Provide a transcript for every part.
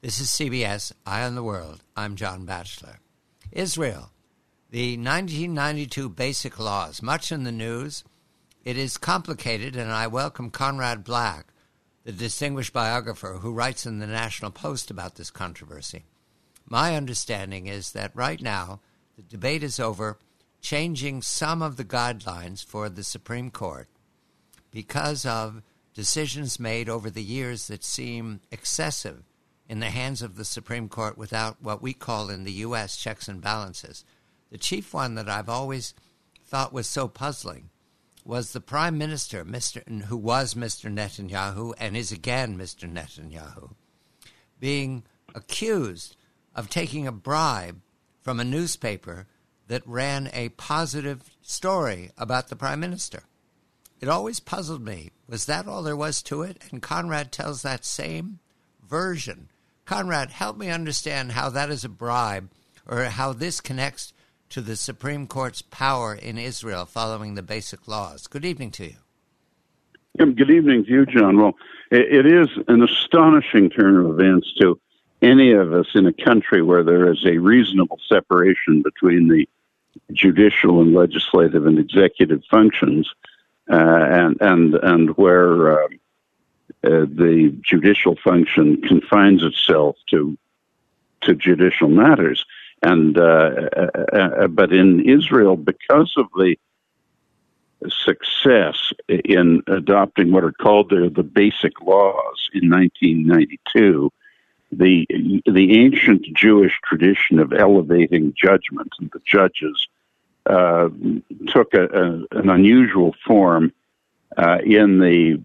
This is CBS, Eye on the World. I'm John Batchelor. Israel, the 1992 Basic Laws, much in the news. It is complicated, and I welcome Conrad Black, the distinguished biographer who writes in the National Post about this controversy. My understanding is that right now the debate is over changing some of the guidelines for the Supreme Court because of decisions made over the years that seem excessive in the hands of the Supreme Court without what we call in the U.S. checks and balances. The chief one that I've always thought was so puzzling was the Prime Minister, who was Mr. Netanyahu and is again Mr. Netanyahu, being accused of taking a bribe from a newspaper that ran a positive story about the Prime Minister. It always puzzled me. Was that all there was to it? And Conrad tells that same version. Conrad, help me understand how that is a bribe, or how this connects to the Supreme Court's power in Israel following the Basic Laws. Good evening to you. Good evening to you, John. Well, it is an astonishing turn of events to any of us in a country where there is a reasonable separation between the judicial and legislative and executive functions, and where the judicial function confines itself to judicial matters. And but in Israel, because of the success in adopting what are called the Basic Laws in 1992, the ancient Jewish tradition of elevating judgment and the judges took an unusual form in the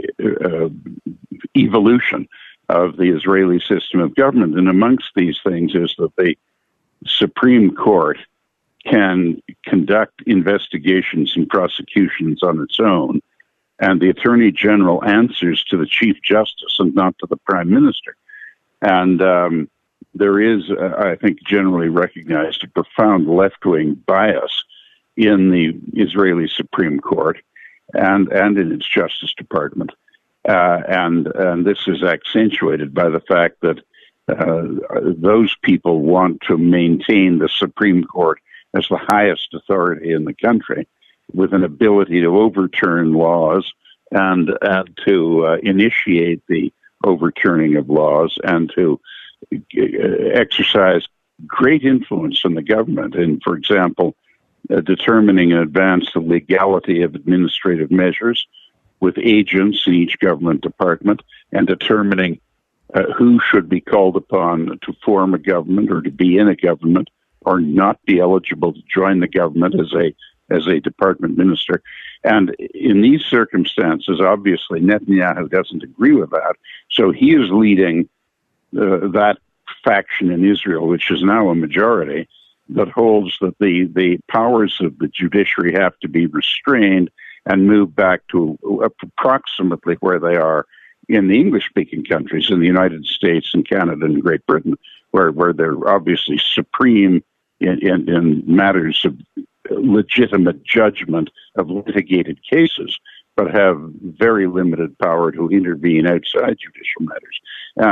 evolution of the Israeli system of government. And amongst these things is that the Supreme Court can conduct investigations and prosecutions on its own, and the Attorney General answers to the Chief Justice and not to the Prime Minister. And there is, I think, generally recognized a profound left-wing bias in the Israeli Supreme Court and in its Justice Department. And this is accentuated by the fact that those people want to maintain the Supreme Court as the highest authority in the country, with an ability to overturn laws and to initiate the overturning of laws and to exercise great influence on the government. And, for example, determining in advance the legality of administrative measures with agents in each government department, and determining who should be called upon to form a government or to be in a government or not be eligible to join the government as a department minister. And in these circumstances, obviously, Netanyahu doesn't agree with that. So he is leading that faction in Israel, which is now a majority, that holds that the powers of the judiciary have to be restrained and move back to approximately where they are in the English-speaking countries, in the United States and Canada and Great Britain, where they're obviously supreme in matters of legitimate judgment of litigated cases, but have very limited power to intervene outside judicial matters.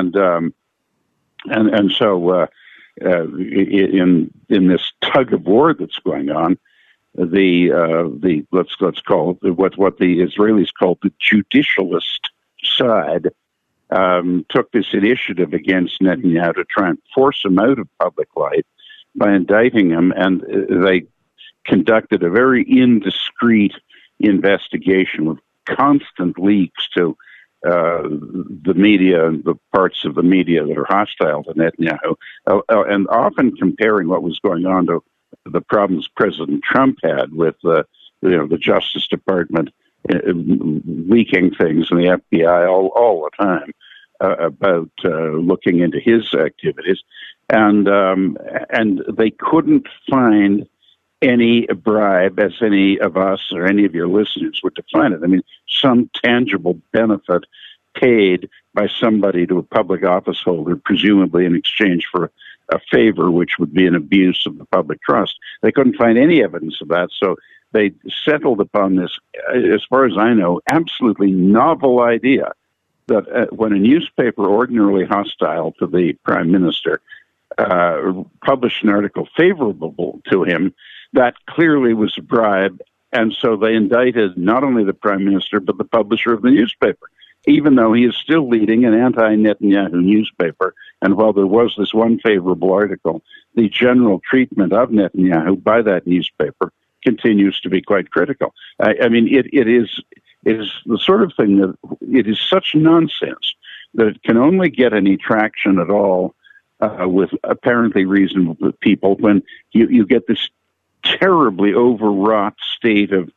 And so in this tug of war that's going on, the let's call it what the Israelis call the judicialist side took this initiative against Netanyahu to try and force him out of public life by indicting him, and they conducted a very indiscreet investigation with constant leaks to the media and the parts of the media that are hostile to Netanyahu, and often comparing what was going on to the problems President Trump had with the Justice Department leaking things and the FBI all the time about looking into his activities, and they couldn't find any bribe, as any of us or any of your listeners would define it. I mean, some tangible benefit paid by somebody to a public office holder, presumably in exchange for a favor, which would be an abuse of the public trust. They couldn't find any evidence of that, so they settled upon this, as far as I know, absolutely novel idea that when a newspaper ordinarily hostile to the prime minister published an article favorable to him, that clearly was a bribe. And so they indicted not only the prime minister, but the publisher of the newspaper, even though he is still leading an anti-Netanyahu newspaper. And while there was this one favorable article, the general treatment of Netanyahu by that newspaper continues to be quite critical. I mean, it is the sort of thing that it is such nonsense that it can only get any traction at all with apparently reasonable people when you get this terribly overwrought state of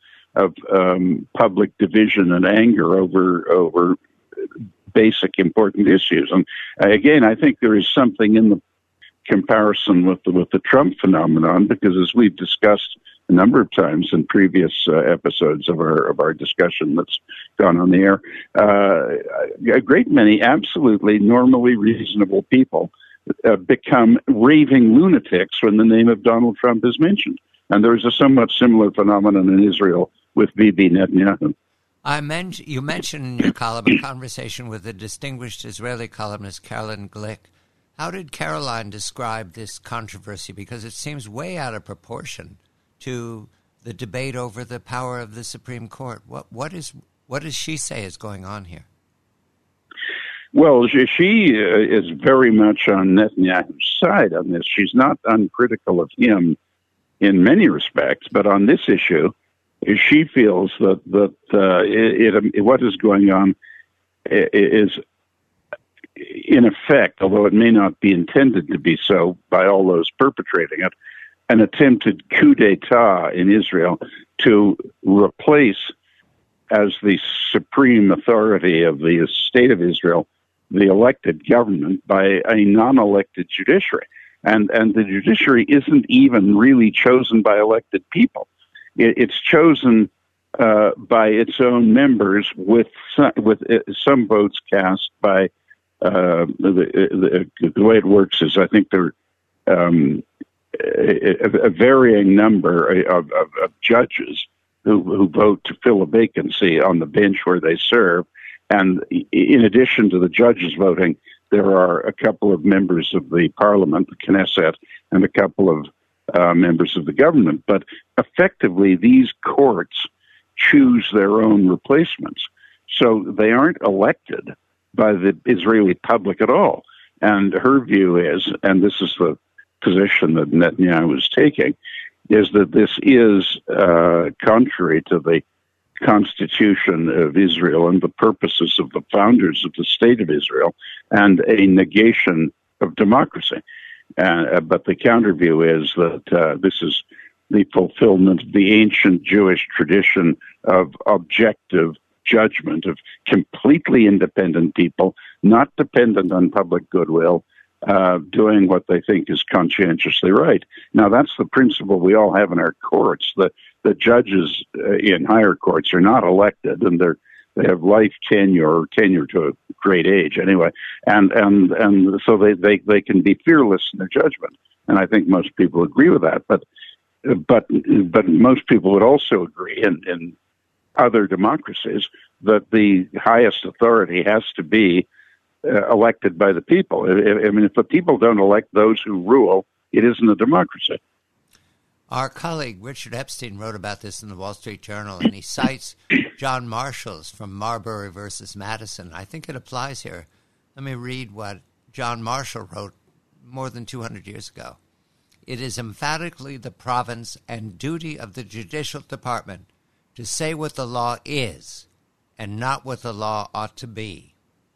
public division and anger over basic important issues. And again, I think there is something in the comparison with the Trump phenomenon, because as we've discussed a number of times in previous episodes of our discussion that's gone on the air, a great many absolutely normally reasonable people become raving lunatics when the name of Donald Trump is mentioned. And there is a somewhat similar phenomenon in Israel with Bibi Netanyahu. You mentioned in your column a conversation with the distinguished Israeli columnist Caroline Glick. How did Caroline describe this controversy? Because it seems way out of proportion to the debate over the power of the Supreme Court. What does she say is going on here? Well, she is very much on Netanyahu's side on this. She's not uncritical of him in many respects, but on this issue, she feels that what is going on is, in effect, although it may not be intended to be so by all those perpetrating it, an attempted coup d'etat in Israel to replace, as the supreme authority of the state of Israel, the elected government by a non-elected judiciary. And the judiciary isn't even really chosen by elected people. It's chosen by its own members with some votes cast by the way it works is I think there a varying number of judges who vote to fill a vacancy on the bench where they serve. And in addition to the judges voting, there are a couple of members of the parliament, the Knesset, and a couple of members of the government. But effectively, these courts choose their own replacements. So they aren't elected by the Israeli public at all. And her view is, and this is the position that Netanyahu is taking, is that this is contrary to the Constitution of Israel and the purposes of the founders of the State of Israel, and a negation of democracy. But the counter view is that this is the fulfillment of the ancient Jewish tradition of objective judgment, of completely independent people, not dependent on public goodwill, doing what they think is conscientiously right. Now, that's the principle we all have in our courts. The judges in higher courts are not elected, and they have life tenure or tenure to a great age anyway, and so they can be fearless in their judgment. And I think most people agree with that. But most people would also agree in other democracies that the highest authority has to be elected by the people. I mean, if the people don't elect those who rule, it isn't a democracy. Our colleague Richard Epstein wrote about this in the Wall Street Journal, and he cites John Marshall's from Marbury versus Madison. I think it applies here. Let me read what John Marshall wrote more than 200 years ago. It is emphatically the province and duty of the judicial department to say what the law is and not what the law ought to be.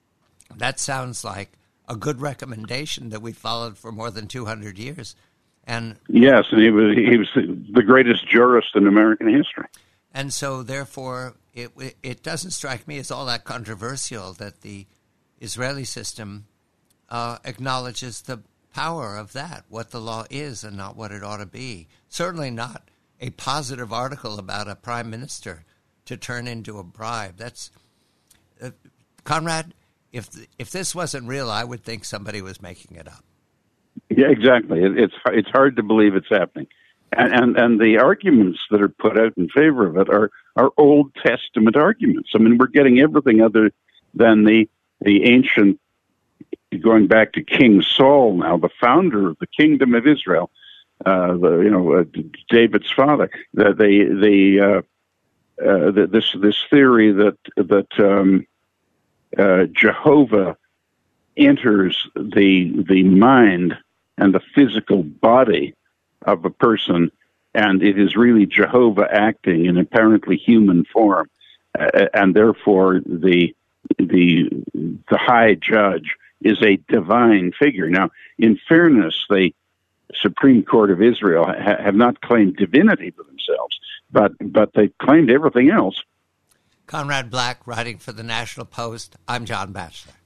That sounds like a good recommendation that we followed for more than 200 years. And yes, and he was the greatest jurist in American history. And so, therefore, it doesn't strike me as all that controversial that the Israeli system acknowledges the power of that, what the law is and not what it ought to be. Certainly not a positive article about a prime minister to turn into a bribe. That's Conrad. If this wasn't real, I would think somebody was making it up. Yeah, exactly. It's hard to believe it's happening, and the arguments that are put out in favor of it are Old Testament arguments. I mean, we're getting everything other than the the ancient, going back to King Saul now, the founder of the kingdom of Israel, David's father. This theory that Jehovah enters the mind and the physical body of a person, and it is really Jehovah acting in apparently human form, and therefore the high judge is a divine figure. Now, in fairness, the Supreme Court of Israel have not claimed divinity for themselves, but they've claimed everything else. Conrad Black, writing for the National Post. I'm John Batchelor.